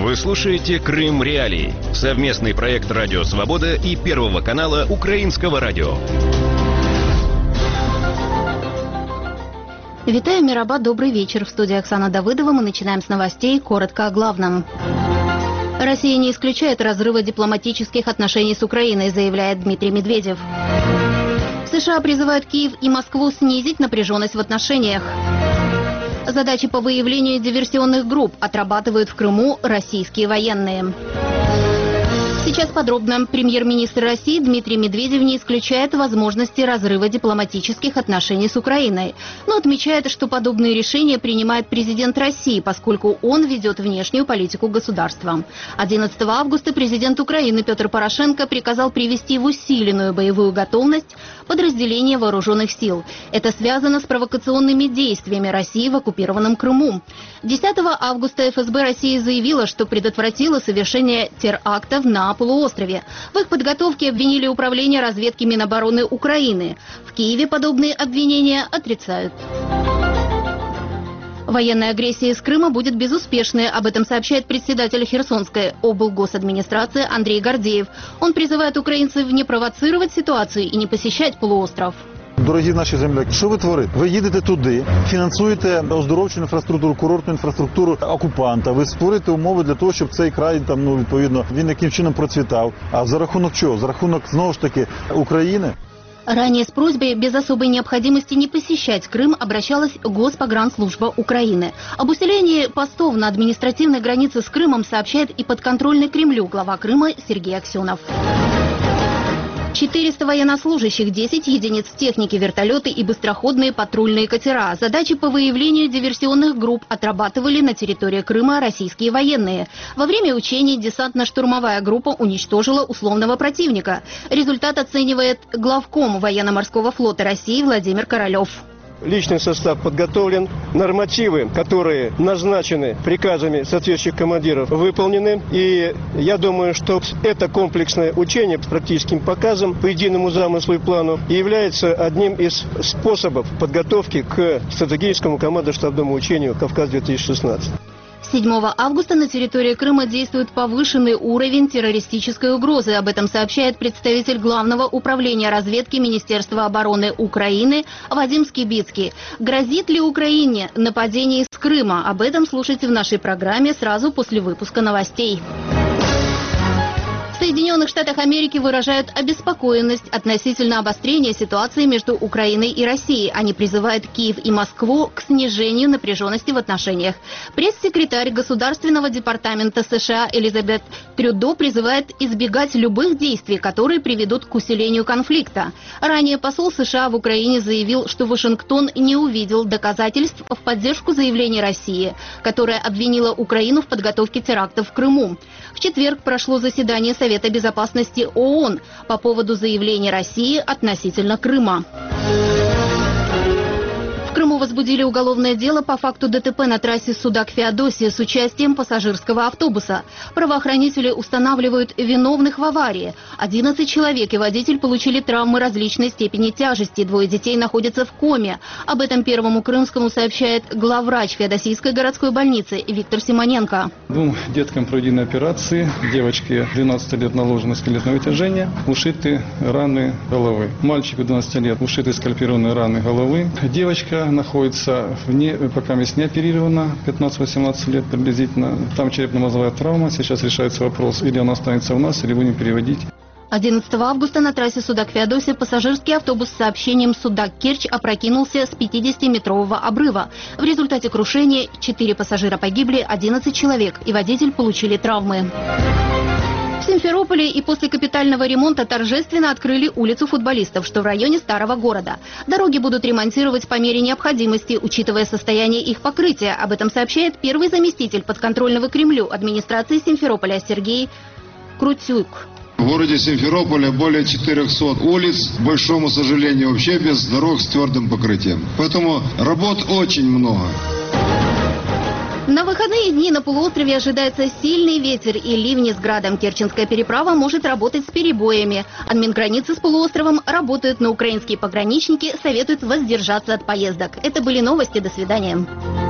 Вы слушаете «Крым Реалии» — совместный проект «Радио Свобода» и Первого канала Украинского радио. Витаю, Мирабад, добрый вечер. В студии Оксана Давыдова. Мы начинаем с новостей. Коротко о главном. Россия не исключает разрыва дипломатических отношений с Украиной, заявляет Дмитрий Медведев. США призывают Киев и Москву снизить напряженность в отношениях. Задачи по выявлению диверсионных групп отрабатывают в Крыму российские военные. Сейчас подробно. Премьер-министр России Дмитрий Медведев не исключает возможности разрыва дипломатических отношений с Украиной, но отмечает, что подобные решения принимает президент России, поскольку он ведет внешнюю политику государства. 11 августа президент Украины Петр Порошенко приказал привести в усиленную боевую готовность подразделения вооруженных сил. Это связано с провокационными действиями России в оккупированном Крыму. 10 августа ФСБ России заявила, что предотвратила совершение терактов на полуострове. В их подготовке обвинили Управление разведки Минобороны Украины. В Киеве подобные обвинения отрицают. Военная агрессия из Крыма будет безуспешной. Об этом сообщает председатель Херсонской облгосадминистрации Андрей Гордеев. Он призывает украинцев не провоцировать ситуацию и не посещать полуостров. Дорогі наші земляки, що ви творите? Ви їдете туди, фінансуєте оздоровчу інфраструктуру, курортну інфраструктуру окупанта, ви створюєте умови для того, щоб цей край, відповідно, він яким чином процвітав. А за рахунок чого? За рахунок, знову ж таки, України? Ранее с просьбой без особой необходимости не посещать Крым обращалась Госпогранслужба Украины. Об усилении постов на административной границе с Крымом сообщает и подконтрольный Кремлю глава Крыма Сергей Аксенов. 400 военнослужащих, 10 единиц техники, вертолеты и быстроходные патрульные катера. Задачи по выявлению диверсионных групп отрабатывали на территории Крыма российские военные. Во время учений десантно-штурмовая группа уничтожила условного противника. Результат оценивает главком военно-морского флота России Владимир Королев. Личный состав подготовлен, нормативы, которые назначены приказами соответствующих командиров, выполнены. И я думаю, что это комплексное учение с практическим показом по единому замыслу и плану является одним из способов подготовки к стратегическому командно-штабному учению «Кавказ-2016». 7 августа на территории Крыма действует повышенный уровень террористической угрозы. Об этом сообщает представитель Главного управления разведки Министерства обороны Украины Вадим Скибицкий. Грозит ли Украине нападение из Крыма? Об этом слушайте в нашей программе сразу после выпуска новостей. В Соединенных Штатах Америки выражают обеспокоенность относительно обострения ситуации между Украиной и Россией. Они призывают Киев и Москву к снижению напряженности в отношениях. Пресс-секретарь Государственного департамента США Элизабет Трюдо призывает избегать любых действий, которые приведут к усилению конфликта. Ранее посол США в Украине заявил, что Вашингтон не увидел доказательств в поддержку заявления России, которая обвинила Украину в подготовке терактов в Крыму. В четверг прошло заседание Совета безопасности ООН по поводу заявления России относительно Крыма. В Крыму возбудили уголовное дело по факту ДТП на трассе Судак-Феодосия с участием пассажирского автобуса. Правоохранители устанавливают виновных в аварии. 11 человек и водитель получили травмы различной степени тяжести. 2 детей находятся в коме. Об этом Первому Крымскому сообщает главврач Феодосийской городской больницы Виктор Симоненко. 2 деткам проведены операции. Девочке 12 лет наложено скелетное вытяжение, ушиты раны головы. Мальчику 12 лет ушиты скальпированные раны головы. Девочка находится пока не оперирована, 15-18 лет приблизительно. Там черепно-мозговая травма. Сейчас решается вопрос, или она останется у нас, или будем переводить. 11 августа на трассе Судак-Феодосия пассажирский автобус с сообщением Судак-Керчь опрокинулся с 50-метрового обрыва. В результате крушения 4 пассажира погибли, 11 человек и водитель получили травмы. В Симферополе и после капитального ремонта торжественно открыли улицу футболистов, что в районе Старого города. Дороги будут ремонтировать по мере необходимости, учитывая состояние их покрытия. Об этом сообщает первый заместитель подконтрольного Кремлю администрации Симферополя Сергей Крутюк. В городе Симферополе более 400 улиц, к большому сожалению, вообще без дорог с твердым покрытием. Поэтому работ очень много. На выходные дни на полуострове ожидается сильный ветер и ливни с градом. Керченская переправа может работать с перебоями. Админграницы с полуостровом работают, но украинские пограничники советуют воздержаться от поездок. Это были новости. До свидания.